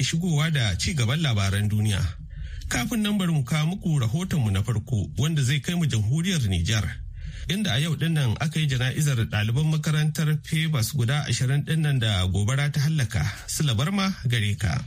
shigowa da ci gaban labaran duniya. Kafin nan bari mu kawo muku rahotonmu na farko wanda zai kai mu jamhuriyar Nijar. Inda a yau dinnan aka yi jana'izar ɗaliban makarantar Febas guda 20 dinnan da gobara ta hallaka. Sula Barma gare ka.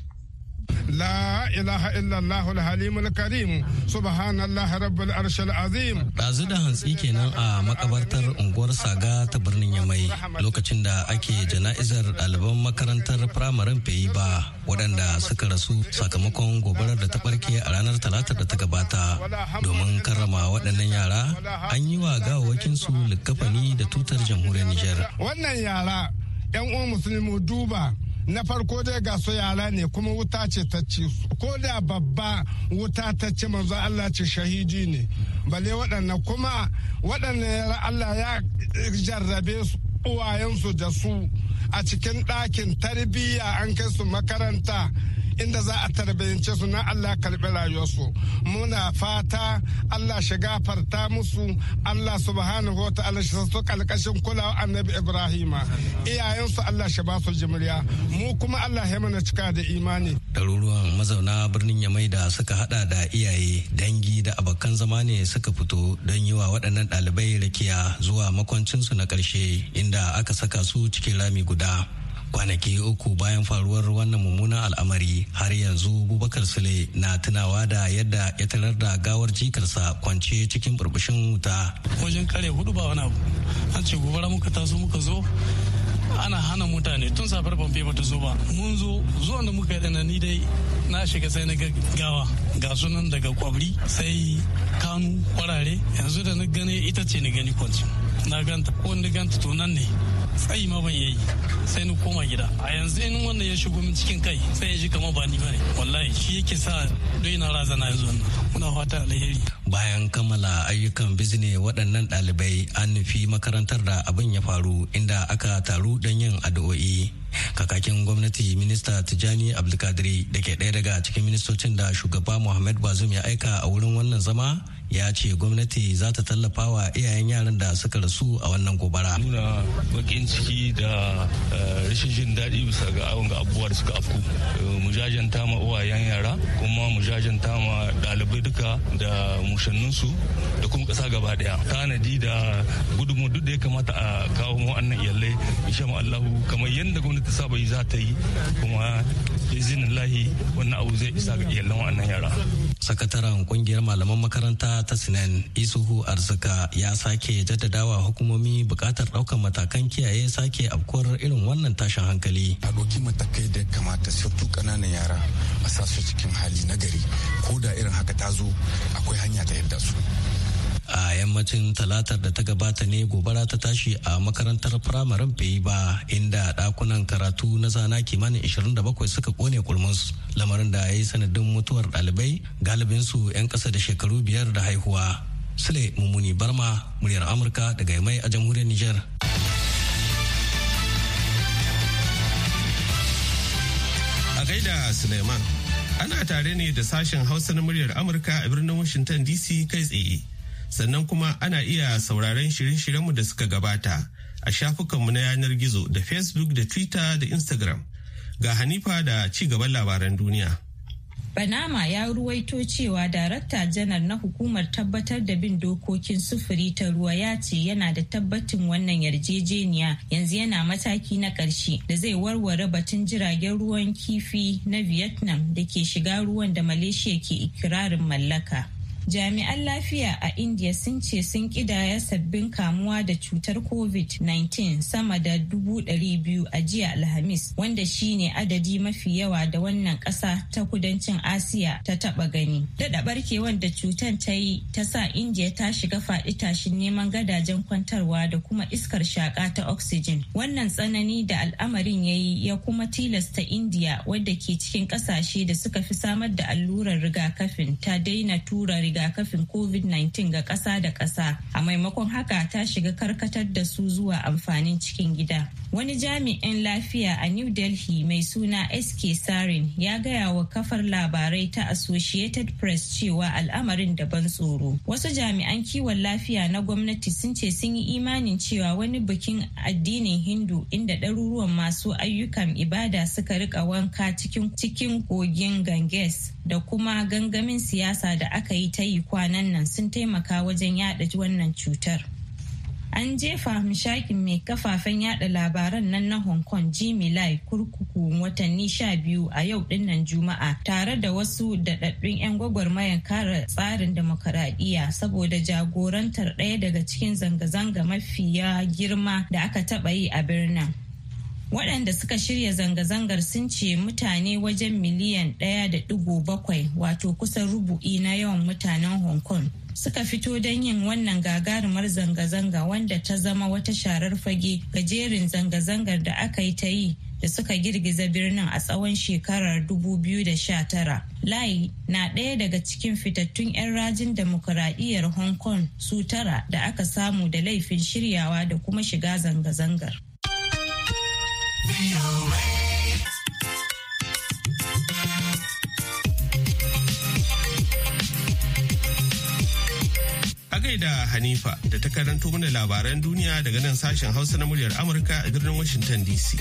La ilaha illallah al-halimul karim subhanallah rabbul arshil azim. Ɗazu da hantsi kenan a makabartar unguwar Saga ta birnin Yamai lokacin da ake jana'izar ɗaliban makarantar firamaren Feyiba waɗanda suka rasu sakamakon gobarar da ta ɓarke a ranar Talata da ta gabata. Domin karrama waɗannan yara an yi wa gawawakinsu likkafani da tutar jamhuriyar Nijar. Wannan yara 'yan uwan musulmi duba na farko dai ga su yara ne kuma wuta ce ta ci ko da babba wuta ta ci manzo Allah ce shahidi ne balle waɗannan kuma waɗannan yara Allah ya jarrabe su uwayensu da su a cikin ɗakin tarbiyya an kai su makaranta inda za a tarbiyyance su na Allah karɓi rayuwarsu. Muna fata Allah shi gafarta musu, Allah subhanahu wa ta'ala shi su kalkashin kulawa annabi Ibrahima. Iyayensu Allah shi ba su jimriya, mu kuma Allah ya mana cika da imani. Ɗaruruwan mazauna birnin Yamai da suka hada da iyaye, dangi da abokan zama ne suka fito don yi wa waɗannan ɗalibai rakiya zuwa makwancinsu na ƙarshe inda aka saka su cikin rami guda. Kwanaki uku bayan faruwar wannan mummunan al'amari har yanzu Bubakar Sule na tunawa da yadda ya tarar da gawar jikarsa kwance cikin burbushin wuta. Wajen kare 4 ba wani abu an ce gobara muka taso muka zo ana hana mutane tun safar famfe bata zo ba. Mun zo zuwan da muka yi ni dai na shiga sai na gawa ga sunan daga kwabri sai kanu kwarare yanzu da na gane ita ce ni gani kwanci na ganta ko ni ganta to nan ne tsayi ma ban yayi sai ni koma gida a yanzu in wannan ya shigo min cikin kai sai ya ji kamar ba ni bane wallahi shi yake sa doina razana yanzu muna fata alheri. Bayan kammala ayyukan bizne waɗannan ɗalibai an nufi makarantar da abin ya faru inda aka taru don yin addu'o'i. Kakakin gwamnati minista Tijjani Abdulkadiri da ke ɗaya daga cikin ministocin da shugaba Muhammad Bazoum ya aika a wurin wannan zama ya ce gwamnati za ta tallafa wa iyayen yaran da suka rasu a wannan gobara. Nuna bakin ciki da rashin jin daɗi bisa ga awon ga abubuwa da suka afku. Mu jajanta ma uwayen yara kuma mu jajanta ma ɗalibai duka da mushanninsu da kuma ƙasa gaba ɗaya. Tanadi da gudunmu duk da ya kamata a kawo mu wannan iyalai insha Allahu kamar yadda gwamnati saba yi za ta yi kuma izinin lahi wannan abu zai isa ga iyalan wannan yara. Sakataren kungiyar malaman makaranta ta Sinan Isuhu Arzika ya sake jaddadawa hukumomi bukatar daukan matakan kiyaye sake afkuwar irin wannan tashin hankali. A ɗauki matakai da kamata surtu ƙananan yara a sa su cikin hali na gari ko da irin haka ta zo akwai hanya ta yadda su. A yammacin talatar da ta gabata ne gobara ta tashi a makarantar firamaren Feyiba inda dakunan karatu na zana kimanin 27 suka kone kurmus lamarin da ya yi sanadin mutuwar ɗalibai galibinsu 'yan ƙasa da shekaru 5 da haihuwa. Sule Mummuni Barma, muryar Amurka daga Yamai a jamhuriyar Nijar. A gaida Suleiman, ana tare ne da sashen Hausa na muryar Amurka a birnin Washington DC kai tsaye. Sannan kuma ana iya sauraron shirye-shiryenmu da suka gabata a shafukanmu na yanar gizo da Facebook da Twitter da Instagram. Ga Hanifa da ci gaban labaran duniya. Banama ya ruwaito cewa Darakta Janar na Hukumar Tabbatar da Bin Dokokin Sufuri ta Ruwa ya ce yana da tabbacin wannan yarjejeniya yanzu yana mataki na ƙarshe da zai warware batun jiragen ruwan kifi na Vietnam da ke shiga ruwan da Malaysia ke ikirarin mallaka. Jami'an lafiya a India sun ce sun kidaya sabbin kamuwa da cutar COVID-19 sama da 200,000 a jiya Alhamis, wanda shine adadi mafi yawa da wannan ƙasa ta kudancin Asiya ta taba gani. Daɗa barkewar da cutar ta yi ta sa India ta shiga faɗi tashin neman gadajen kwantarwa da kuma iskar shaƙa ta oxygen. Wannan tsanani da al'amarin ya yi ya kuma tilasta India wadda ke cikin ƙasashe da suka fi samar da allurar rigakafin ta daina tura rigakafin COVID-19 ga ƙasa da ƙasa. A maimakon haka ta shiga karkatar da su zuwa amfanin cikin gida. Wani jami'in lafiya a New Delhi mai suna SK Sarin ya gaya wa kafar labarai ta Associated Press cewa al'amarin da ban tsoro. Wasu jami'an kiwon lafiya na gwamnati sun ce sun yi imanin cewa wani bikin addinin Hindu inda ɗaruruwan masu ayyukan ibada suka rika wanka cikin kogin Ganges da kuma gangamin siyasa da aka yi ta yi kwanan nan sun taimaka wajen yada wannan cutar. An jefa hamshakin mai kafafen yada labaran nan na Hong Kong Jimmy Lai kurkuku watanni 12 a yau dinnan Juma'a tare da wasu daɗaɗɗun 'yan gwagwarmayan kare tsarin demokaradiyya saboda jagorantar ɗaya daga cikin zanga-zanga mafiya girma da aka taɓa yi a birnin. Waɗanda suka shirya zanga-zangar sun ce mutane wajen miliyan 1.7 wato kusan rubu'i na yawan mutanen Hong Kong suka fito don yin wannan gagarumar zanga-zanga wanda ta zama wata sharar fage ga jerin zanga-zangar da aka yi ta yi da suka girgiza birnin a tsawon shekarar 2019. Lai na ɗaya daga cikin fitattun 'yan rajin demokuraɗiyyar Hong Kong su 9 da aka samu da laifin shiryawa da kuma shiga zanga-zangar. Da Hanifa da ta karanto mana labaran duniya daga nan sashen Hausa na muryar Amurka a birnin Washington DC.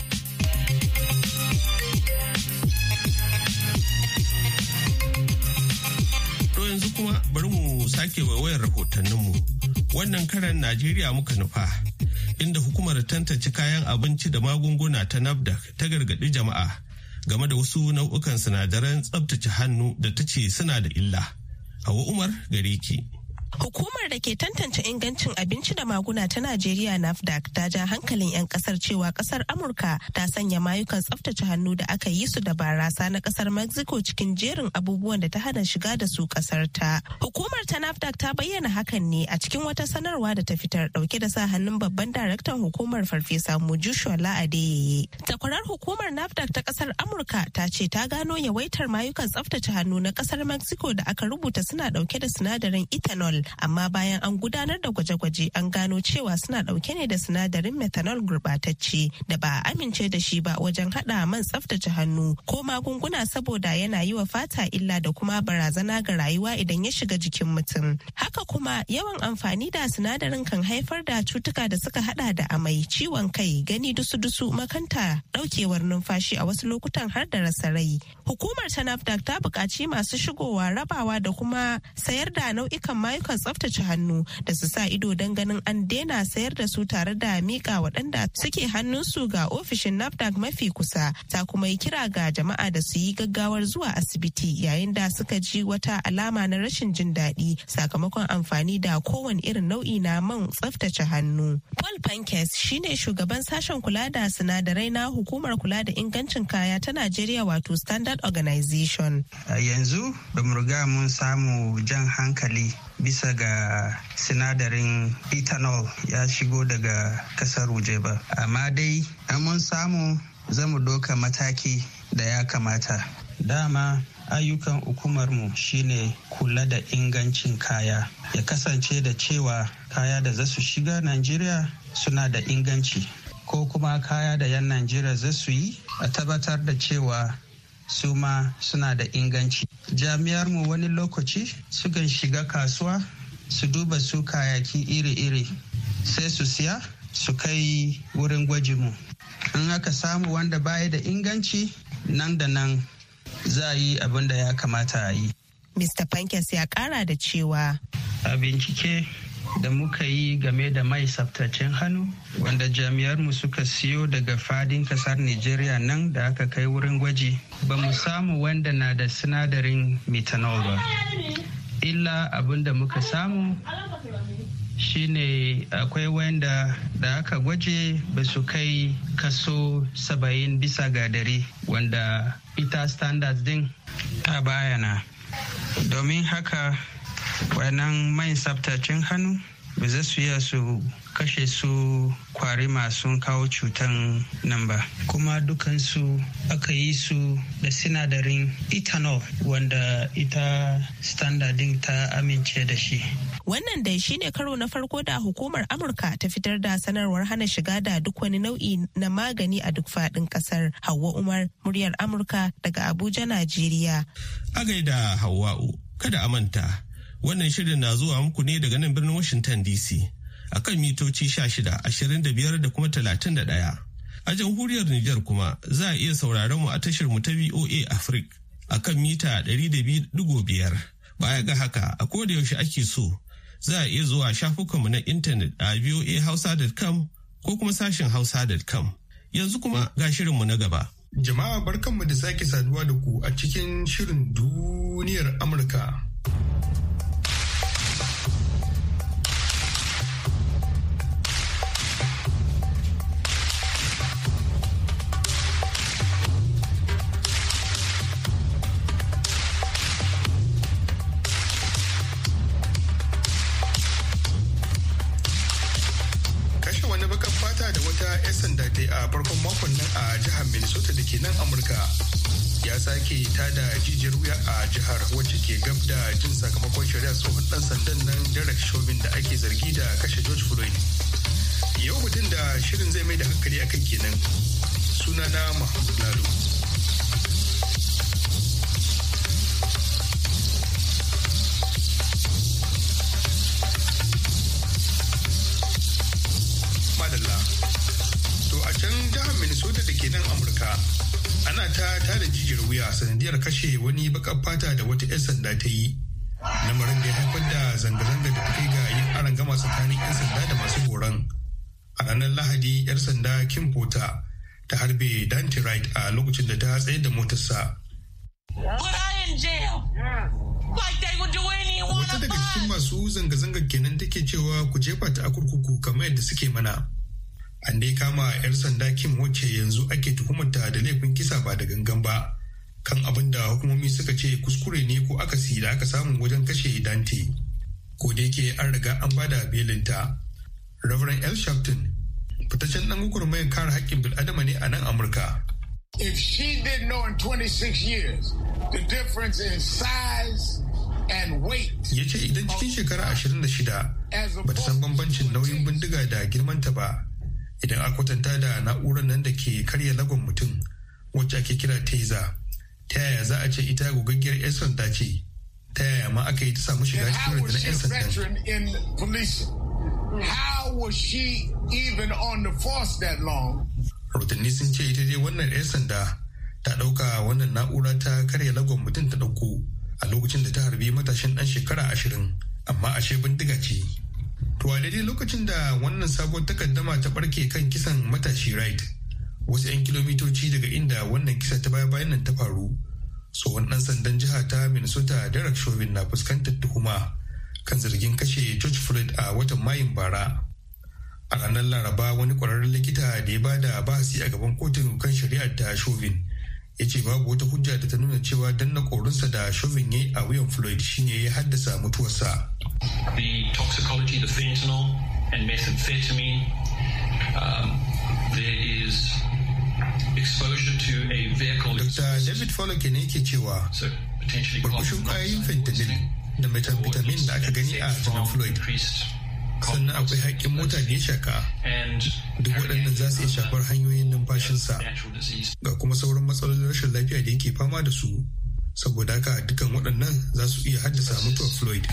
To yanzu kuma bari mu sake waiwayar rahotanninmu. Wannan karan Najeriya muka nufa, inda hukumar tantance kayan abinci da magunguna ta NAFDAC ta gargaɗi jama'a game da wasu nau'ukan sinadaran tsabtace hannu da ta ce suna da illa. Hauwa Umar gare ki. Hukumar da ke tantance ingancin abinci da maguna ta Najeriya NAFDAC ta ja hankalin 'yan kasar cewa kasar Amurka ta sanya mayukan tsaftace hannu da aka yi su da barasa na kasar Mexico cikin jerin abubuwan da ta hana shiga da su kasar ta. Hukumar ta NAFDAC ta bayyana hakan ne a cikin wata sanarwa da ta fitar dauke da sa hannun babban daraktan hukumar Farfesa Mojisola Adeyeye. Takwarar hukumar NAFDAC ta kasar Amurka ta ce ta gano yawaitar mayukan tsaftace hannu na kasar Mexico da aka rubuta suna dauke da sinadarin ethanol, amma bayan an gudanar da gwaje-gwaje an gano cewa suna dauke ne da sinadarin methanol gurbatacce da ba a amince da shi ba wajen hada man tsaftace hannu ko magunguna saboda yana yi wa fata illa da kuma barazana ga rayuwa idan ya shiga jikin mutum. Haka kuma yawan amfani da sinadarin kan haifar da cutuka da suka hada da amai, ciwon kai, gani dusu-dusu, makanta, daukewar numfashi a wasu lokutan har da rasa rai. Hukumar ta NAFDAC ta buƙaci masu shigowa, rabawa da kuma sayar da nau'ikan mayukan tsaftace hannu da su sa ido don ganin an daina sayar da su tare da mika waɗanda suke hannunsu ga ofishin NAFDAC mafi kusa. Ta kuma yi kira ga jama'a da su yi gaggawar zuwa asibiti yayin da suka ji wata alama na rashin jin daɗi sakamakon amfani da kowane irin nau'i na man tsaftace hannu. Paul Pankes shine shugaban sashen kula da sinadarai na hukumar kula da ingancin kaya ta Najeriya wato Standard Organization. Yanzu ba mu riga mun samu jan hankali bisa ga sinadarin ethanol ya shigo daga kasar waje ba, amma dai an mun samu zamu doka mataki da ya kamata. Dama ayyukan hukumarmu shine kula da ingancin kaya, ya kasance da cewa kaya da za su shiga Najeriya suna da inganci, ko kuma kaya da 'yan Najeriya za su yi a tabbatar da cewa su ma suna da inganci. Jami'armu wani lokaci sukan shiga kasuwa su duba su kayaki iri-iri sai su siya su kai wurin gwajinmu. In aka samu wanda baya da inganci nan da nan za a yi abin da ya kamata a yi. Mr. Pankes ya kara da cewa a bincike da muka yi game da mai tsaftacen hannu wanda jami'armu suka siyo daga fadin kasar Nigeria nan da aka kai wurin gwaji, ba mu samu wanda na da sinadarin methanol ba. Illa abin da muka samu shine akwai wanda da aka gwaje ba su kai kaso 70 bisa ga 100 wanda ita standards din ta bayana. Domin haka wannan mai tsaftacen hannu ba za su iya su kashe su kwari masu kawo cutan nan ba. Kuma dukansu aka yi su da sinadarin ethanol wanda ita standardin ta amince da shi. Wannan dai shine karo na farko da hukumar Amurka ta fitar da sanarwar hana shiga da duk wani nau'i na magani a duk faɗin ƙasar. Hauwa Umar, muryar Amurka daga Abuja, Najeriya. A gaida Hauwa'u, kada a manta, wannan shirin na zuwa muku ne daga nan birnin Washington DC akan mitoci 16, 25 da kuma 31. A jamhuriyar Nijar kuma za a iya sauraron mu a tashar mu ta VOA Africa akan mita 200.5. Baya ga haka, a koda yaushe ake so za a iya zuwa shafukanmu na intanet a voahausa.com ko kuma sashen hausa.com. Yanzu kuma ga shirinmu na gaba. Jama'a barkanmu da sake saduwa da ku a cikin shirin duniyar Amurka. A farkon makon nan a jihar Minnesota da ke nan Amurka ya sake tada jijiyar wuya a jihar wacce ke gab da jin sakamakon shari'a tsohon dan sandan nan Derek Chauvin da ake zargi da kashe George Floyd. Yau mutum da shirin zai mai da hankali a kan kenan. Sunana Mahmud Lalo. Minnesota da ke nan Amurka ana ta tada jijiyar wuya sanadiyar kashe wani bakar fata da wata 'yan sanda ta yi. Lamarin da ya haifar da zanga-zanga da ta kai ga yin arangama tsakanin 'yan sanda da masu horon. A ranar Lahadi, 'yar sanda Kim Porter ta harbe Dante Wright a lokacin da ta tsayar da motarsa. Wata daga cikin masu zanga-zangar kenan take cewa ku jefa ta a kurkuku kamar yadda suke mana. An dai kama 'yar sanda Kim wacce yanzu ake tuhumarta da laifin kisa ba da gangan ba kan abin da hukumomi suka ce kuskure ne ko akasi da aka samu wajen kashe Dante. Ko da yake an riga an bada belinta. Reverend Al Sharpton, fitaccen dan gwagwarmayar kare haƙƙin bil'adama ne a nan Amurka. If she didn't know in 26 years the difference in size and weight. Ya ce idan cikin shekara 26 bata san bambancin nauyin bindiga da girmanta ba. Idan a kwatanta da na'urar nan da ke karya lagon mutum wacce ake kira taser, ta yaya za a ce ita gogaggiyar 'yan sanda ce? Ta yaya ma aka yi ta samu shiga cikin rundunar 'yan sanda? Rahotanni sun ce ita dai wannan 'yan sanda ta ɗauka wannan na'ura ta karya lagon mutum ta ɗauko a lokacin da ta harbi matashin ɗan shekara 20, amma ashe bindiga ce. To a daidai lokacin da wannan sabon takaddama ta barke kan kisan matashi Wright, wasu 'yan kilomitoci daga inda wannan kisa ta baya-bayan nan ta faru, tsohon ɗan sandan jiha ta Minnesota Derek Chauvin na fuskantar tuhuma kan zargin kashe George Floyd a watan Mayun bara. A ranar Laraba, wani ƙwararren likita da ya bada bahasi a gaban kotun kan shari'ar ta Chauvin ya ce babu wata hujja da ta nuna cewa danna korinsa da Chauvin ya yi a wuyan Floyd shine ya haddasa mutuwarsa. The toxicology, the fentanyl and methamphetamine, there is exposure to a vehicle. Dr. David Fowler ne yake cewa burbushin ƙwayoyin fentanyl da methamphetamine da aka gani a jinin Floyd. Sannan akwai haƙƙin mota da ya shaka. Duk waɗannan za su iya shafar hanyoyin numfashinsa. Ga kuma sauran matsalolin rashin lafiya da yake fama da su. Saboda haka dukkan waɗannan za su iya haddasa mutuwar Floyd.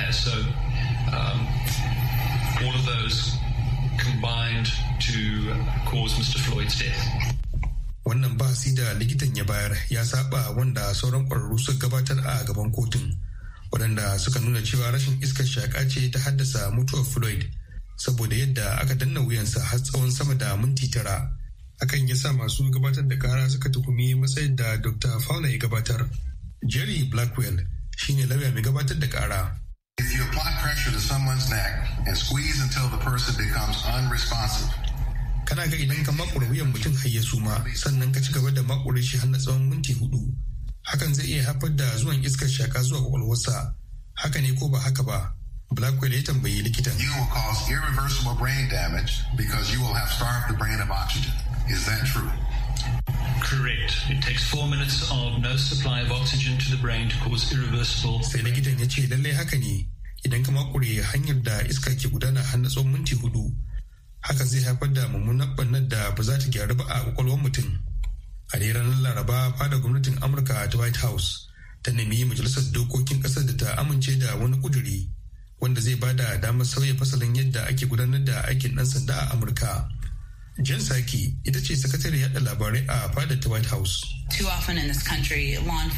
All of those combined to cause Mr. Floyd's death. Wannan bahasi da likitan ya bayar ya saba wanda sauran ƙwararru suka gabatar a gaban kotun, waɗanda suka nuna cewa rashin iskar shaƙa ce ta haddasa mutuwar Floyd saboda yadda aka danna wuyansa har tsawon sama da minti 9. Hakan ya sa masu gabatar da kara suka tuhumi matsayin da Dr. Fowler ya gabatar. Jerry Blackwell shine lauya mai gabatar da kara. If you apply pressure to someone's neck and squeeze until the person becomes unresponsive. Kana ga idan ka makure wuyan mutum har ya suma sannan ka ci gaba da makure shi har na tsawon minti 4. Hakan zai iya haifar da zuwan iskar shaka zuwa kwakwalwarsa. Haka ne ko ba haka ba? Blackwell ya tambayi likitan. You will cause irreversible brain damage because you will have starved the brain of oxygen. Is that true? Correct. It takes 4 minutes of no supply of oxygen to the brain to cause irreversible. Sai likitan ya ce lallai haka ne idan ka makure hanyar da iska ke gudana har na tsawon minti 4 hakan zai haifar da mummunan ɓannar da ba za ta gyaru ba a kwakwalwar mutum. A dai ranar Laraba fada gwamnatin Amurka ta White House ta nemi majalisar dokokin ƙasar da ta amince da wani kuduri wanda zai bada damar sauya fasalin yadda ake gudanar da aikin ɗan sanda a Amurka. Jen Psaki ita ce sakatare yada labarai a fadar ta White House. Too often in this country, law